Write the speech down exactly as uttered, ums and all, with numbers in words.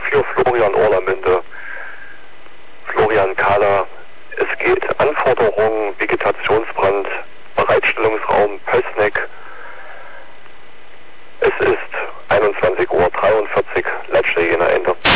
für Florian Orlamünde, Florian Kahler. Es geht Anforderungen, Vegetationsbrand, Bereitstellungsraum Pößneck. Es ist einundzwanzig Uhr dreiundvierzig, Leitstelle Jena Ende.